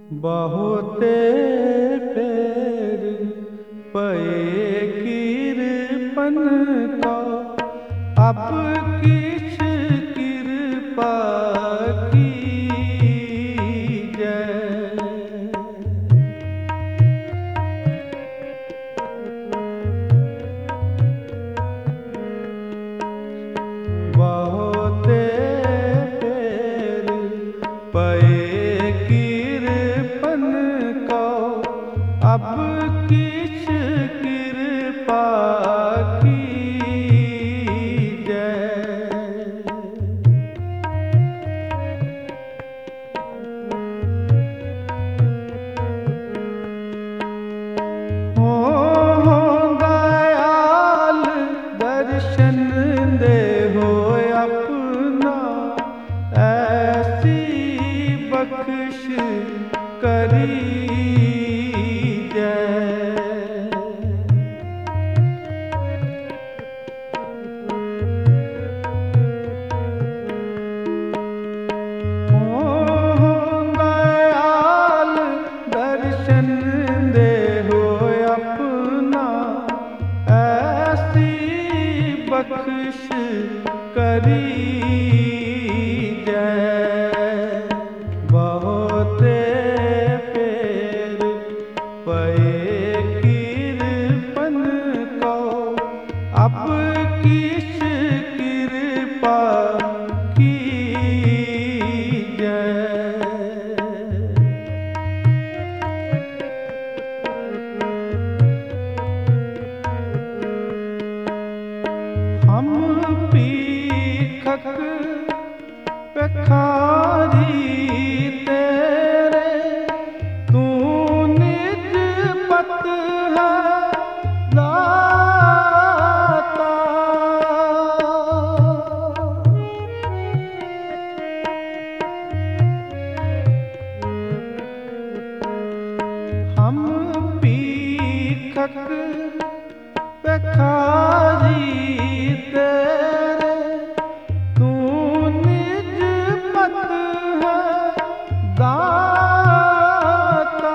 बहुते फेर पए किरपन को अब किछ कृपा कीजै। बहुते फेर पए किरपन को अब किछ कृपा कीजै। हो दयाल दर्शन दे हो अपना, ऐसी बख्श करीजै। हो दयाल दर्शन दे हो अपना, ऐसी बख्श करीजै। बहुते फेर पए किरपन को अब किछ कृपा कीजै। हम पीखक पेखारी तेरे, तू निज पत है दाता। हम पीखक पेखारी तेरे, तू निज पत है दाता।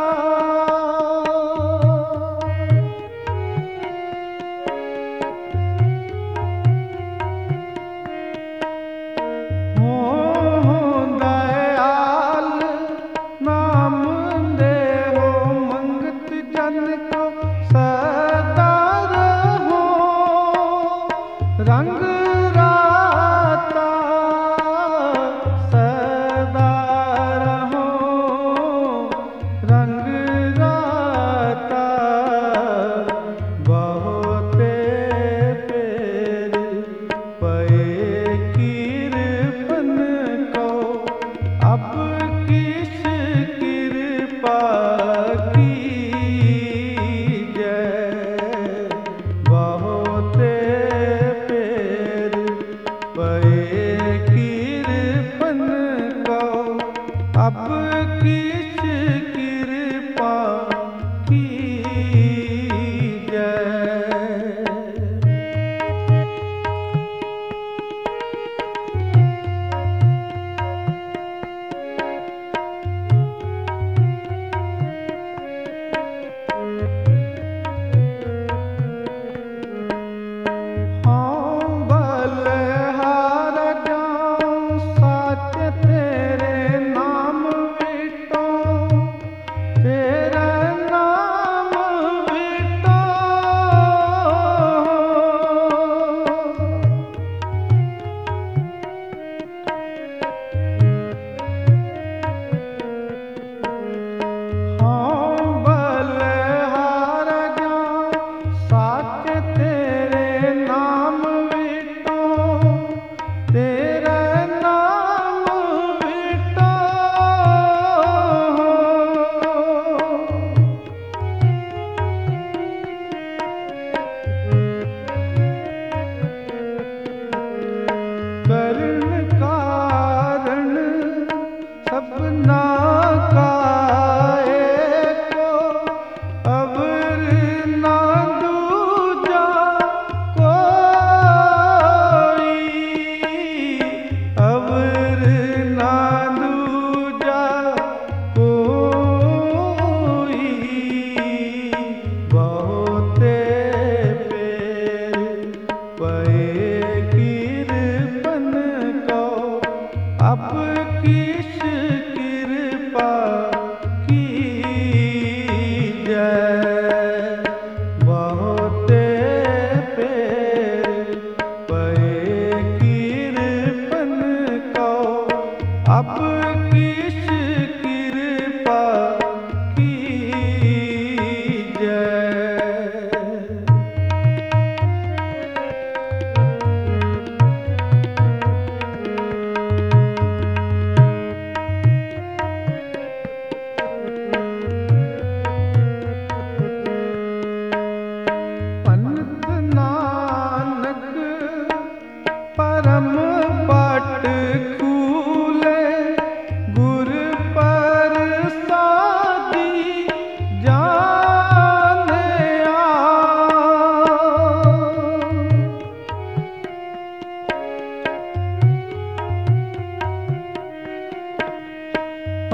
हो दयाल नाम दे हो मंगत जन को सदा रहो रंग राता। सदा रहो रंग राता। बहुते फेर पए किरपन को अब किछ कृपा कीजै। बहुते फेर पए किरपन को अब किछ कृपा कीजै। हाँ बलहार जाऊं साच तेरे नाम विटों,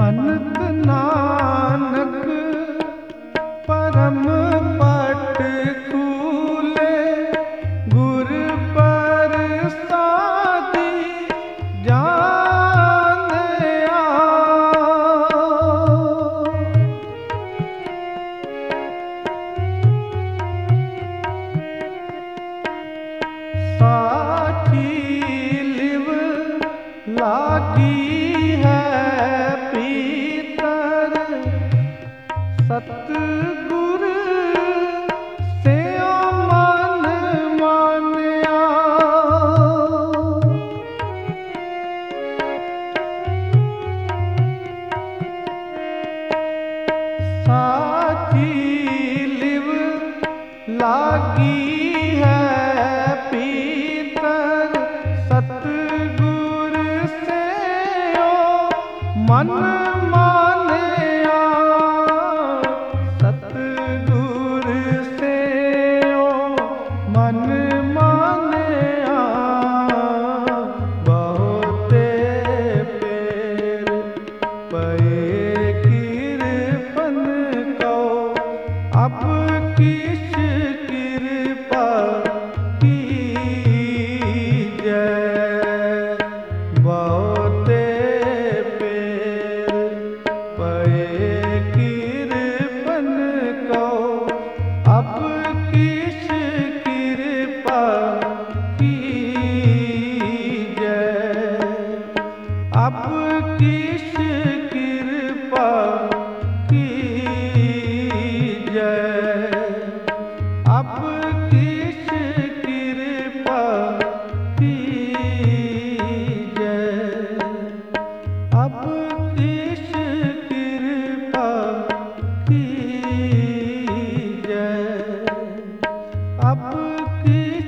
अनंत नानक परम पट खूले गुर प्रसादी जानिया। साची लिव लागी है पीतर सतगुर से मन मानिया। साची लिव लागी है पीतर सतगुर से मन मानिया। सतगुर से मन मानिया। बहुते पेर पए किरपन को अब किस कृपा कीजै। बहुते पेर पए किरपन को अब किस कृपा कीजै। अब किस कृपा कीजै। अब किस कृपा कीजै। अब किस कृपा कीजै। अब किस